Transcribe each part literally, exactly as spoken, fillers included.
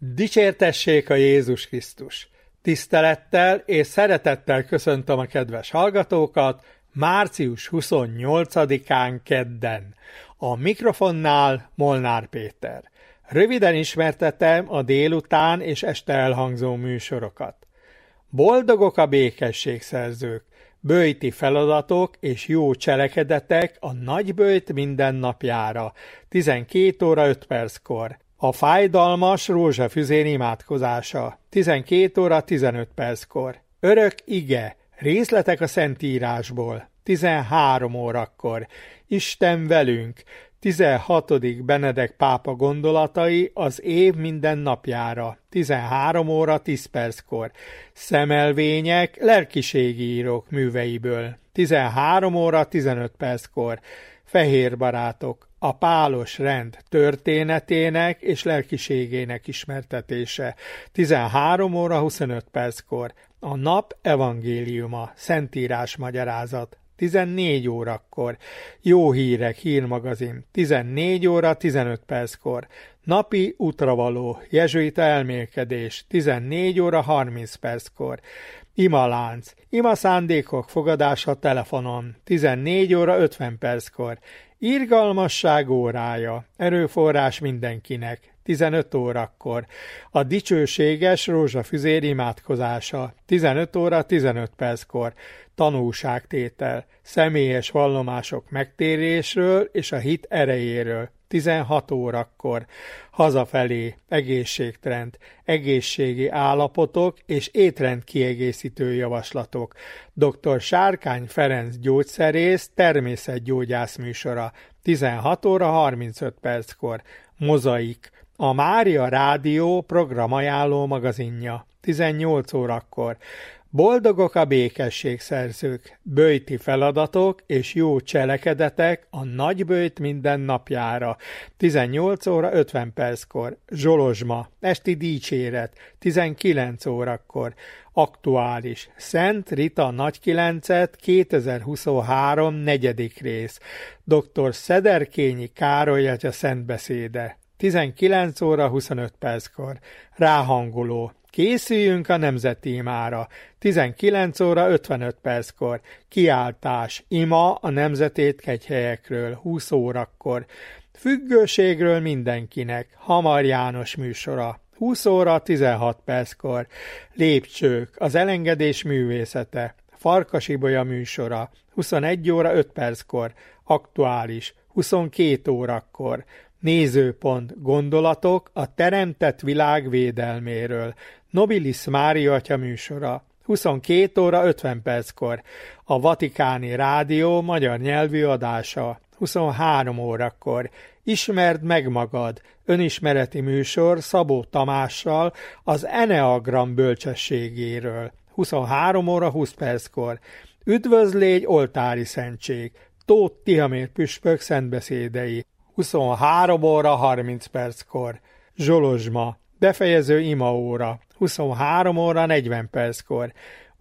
Dicsértessék a Jézus Krisztus! Tisztelettel és szeretettel köszöntöm a kedves hallgatókat március huszonnyolcadikán kedden. A mikrofonnál Molnár Péter. Röviden ismertetem a délután és este elhangzó műsorokat. Boldogok a békességszerzők, böjti feladatok és jó cselekedetek a nagyböjt mindennapjára, tizenkét óra öt perckor. A fájdalmas rózsafüzér imádkozása, tizenkét óra tizenöt perckor. Örök ige, részletek a Szentírásból, tizenhárom órakor. Isten velünk, tizenhatodik Benedek pápa gondolatai az év minden napjára, tizenhárom óra tíz perckor. Szemelvények lelkiségi írók műveiből, tizenhárom óra tizenöt perckor. Fehér barátok, a pálos rend történetének és lelkiségének ismertetése, tizenhárom óra huszonöt perckor. A nap evangéliuma, Szentírás magyarázat, tizennégy órakor. Jó hírek hírmagazin, tizennégy óra tizenöt perckor. Napi útravaló, jezsuita elmélkedés, tizennégy óra harminc perckor. Imalánc, ima szándékok fogadása telefonon, tizennégy óra ötven perckor. Irgalmasság órája, erőforrás mindenkinek, tizenöt órakor. A dicsőséges rózsafüzér imádkozása, tizenöt óra tizenöt perckor. Tanúságtétel, személyes vallomások megtérésről és a hit erejéről, tizenhat órakor. Hazafelé, egészségtrend, egészségi állapotok és étrend kiegészítő javaslatok. doktor Sárkány Ferenc gyógyszerész természetgyógyász műsora, tizenhat óra harmincöt perckor. Mozaik, a Mária Rádió programajánló magazinja, tizennyolc órakor. Boldogok a békességszerzők, böjti feladatok és jó cselekedetek a nagyböjt minden napjára, tizennyolc óra ötven perckor. Zsolozsma, esti dicséret, tizenkilenc órakor. Aktuális, Szent Rita Nagykilencet kétezer-huszonhárom negyedik rész. doktor Szederkényi Károly atya szentbeszéde, tizenkilenc óra huszonöt perckor. Ráhangoló, készüljünk a nemzeti imára, tizenkilenc óra ötvenöt perckor. Kiáltás, ima a nemzetét kegyhelyekről, húsz órakor. Függőségről mindenkinek, Hamar János műsora, húsz óra tizenhat perckor. Lépcsők, az elengedés művészete, Farkasibolya műsora, huszonegy óra öt perckor. Aktuális, huszonkét órakor. Nézőpont, gondolatok a teremtett világ védelméről. Nobilis Mária atya műsora, huszonkét óra ötven perckor. A Vatikáni Rádió magyar nyelvű adása, huszonhárom órakor. Ismerd meg magad, önismereti műsor Szabó Tamással az Eneagram bölcsességéről, huszonhárom óra húsz perckor. Üdvözlégy oltári szentség, Tóth Tihamér püspök szentbeszédei, huszonhárom óra harminc perckor. Zsolozsma, befejező imaóra, huszonhárom óra negyven perckor.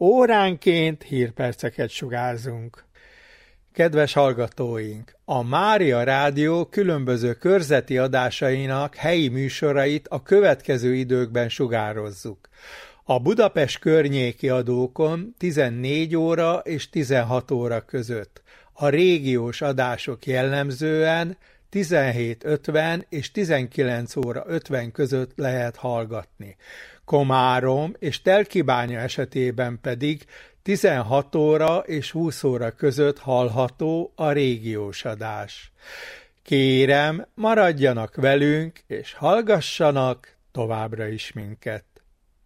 Óránként hírperceket sugárzunk. Kedves hallgatóink! A Mária Rádió különböző körzeti adásainak helyi műsorait a következő időkben sugározzuk. A Budapest környéki adókon tizennégy óra és tizenhat óra között. A régiós adások jellemzően tizenhét ötven és tizenkilenc óra ötven között lehet hallgatni. Komárom és Telkibánya esetében pedig tizenhat óra és húsz óra között hallható a régiós adás. Kérem, maradjanak velünk és hallgassanak továbbra is minket.